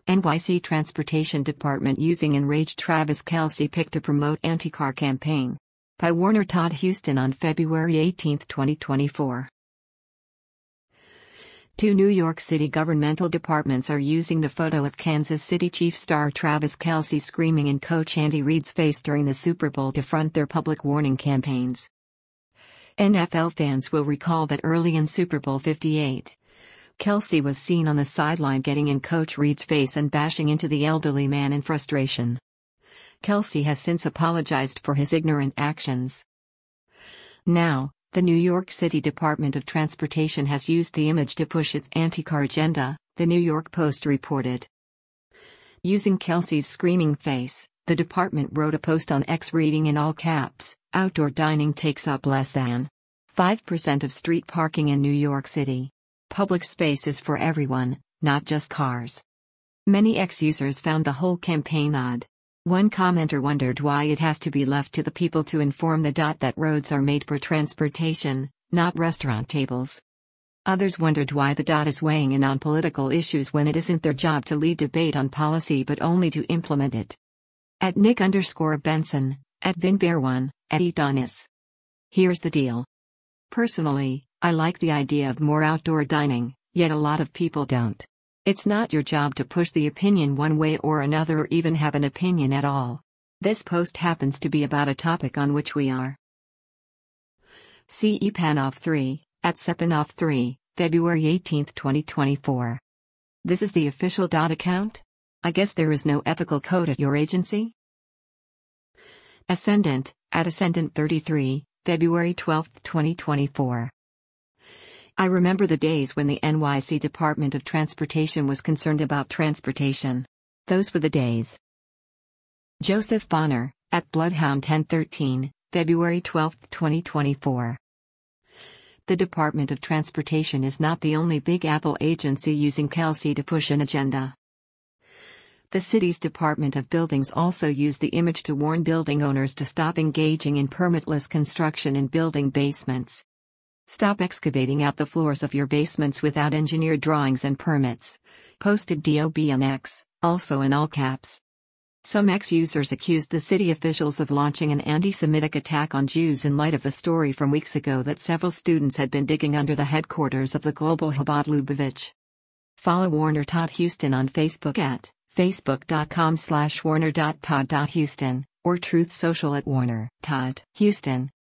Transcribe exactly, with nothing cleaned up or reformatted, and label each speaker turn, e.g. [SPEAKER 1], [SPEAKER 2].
[SPEAKER 1] N Y C Transportation Department using enraged Travis Kelce pic to promote anti-car campaign. By Warner Todd Huston on February eighteenth, twenty twenty-four. Two New York City governmental departments are using the photo of Kansas City Chiefs star Travis Kelce screaming in coach Andy Reid's face during the Super Bowl to front their public warning campaigns. N F L fans will recall that early in Super Bowl fifty-eight, Kelce was seen on the sideline getting in Coach Reid's face and bashing into the elderly man in frustration. Kelce has since apologized for his ignorant actions. Now, the New York City Department of Transportation has used the image to push its anti-car agenda, the New York Post reported. Using Kelce's screaming face, the department wrote a post on X reading in all caps, "Outdoor dining takes up less than five percent of street parking in New York City. Public space is for everyone, not just cars." Many X users found the whole campaign odd. One commenter wondered why it has to be left to the people to inform the dot that roads are made for transportation, not restaurant tables. Others wondered why the dot is weighing in on political issues when it isn't their job to lead debate on policy but only to implement it. At Nick underscore Benson, at Vinbear one, at Edonis. Here's the deal. Personally, I like the idea of more outdoor dining, yet a lot of people don't. It's not your job to push the opinion one way or another or even have an opinion at all. This post happens to be about a topic on which we are. See Epanoff three, at Sepanoff three, February eighteenth, twenty twenty-four. This is the official dot account? I guess there is no ethical code at your agency? Ascendant, at Ascendant thirty-three, February twelfth, twenty twenty-four. I remember the days when the N Y C Department of Transportation was concerned about transportation. Those were the days. Joseph Bonner, at Bloodhound ten thirteen, February twelfth, twenty twenty-four. The Department of Transportation is not the only Big Apple agency using Kelce to push an agenda. The city's Department of Buildings also used the image to warn building owners to stop engaging in permitless construction in building basements. Stop excavating out the floors of your basements without engineered drawings and permits, posted D O B on X, also in all caps. Some X users accused the city officials of launching an anti-Semitic attack on Jews in light of the story from weeks ago that several students had been digging under the headquarters of the Global Chabad Lubavitch. Follow Warner Todd Huston on Facebook at facebook.com slash warner.todd.huston, or Truth Social at Warner Todd Huston.